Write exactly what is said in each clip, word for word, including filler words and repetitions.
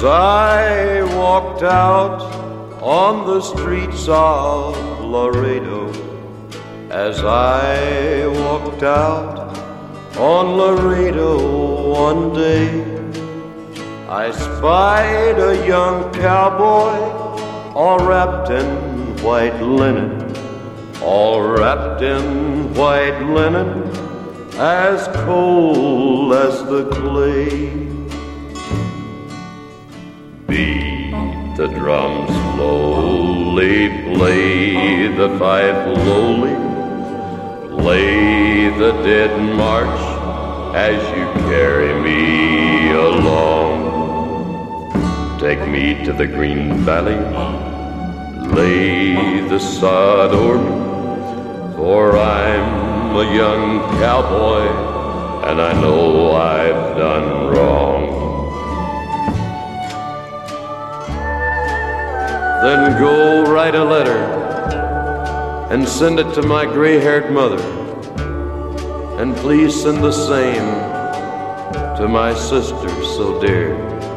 As I walked out on the streets of Laredo, as I walked out on Laredo one day, I spied a young cowboy all wrapped in white linen, all wrapped in white linen, as cold as the clay. Beat the drums slowly, play the fife lowly, play the dead march as you carry me along. Take me to the green valley, lay the sod o'er me, for I'm a young cowboy and I know I've done wrong. Then go write a letter and send it to my gray-haired mother, and please send the same to my sister so dear.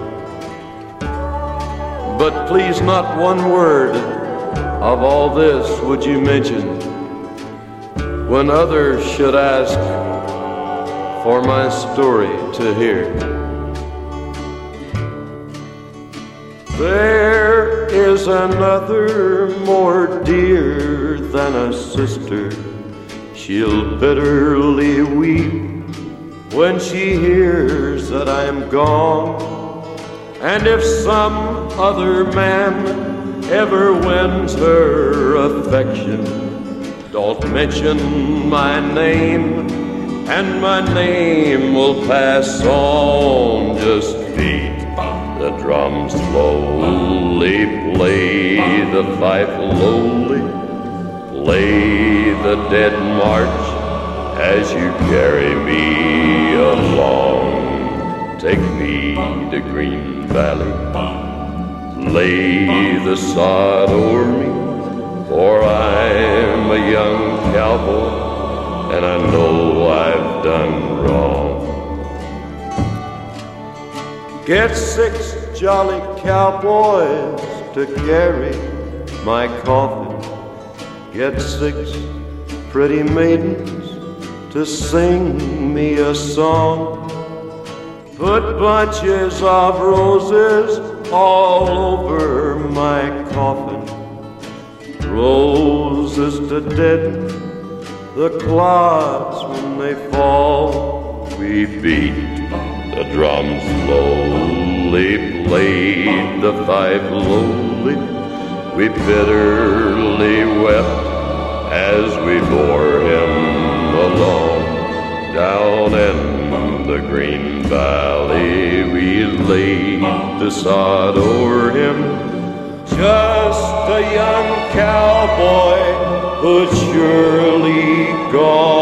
But please not one word of all this would you mention when others should ask for my story to hear. There is another more dear than a sister. She'll bitterly weep when she hears that I'm gone. And if some other man ever wins her affection, don't mention my name, and my name will pass on. Just beat the drums slowly, play the fife lowly, play the dead march as you carry me along. Take me to Green Valley, lay the sod o'er me, for I'm a young cowboy and I know I've done wrong. Get six jolly cowboys to carry my coffin. Get six pretty maidens to sing me a song. Put bunches of roses all over my coffin, roses to deaden the clods when they fall. We beat the drums slowly, played the fife lowly, we bitterly wept as we bore him along. Down in the green valley we laid the sod o'er him, just a young cowboy who's surely gone.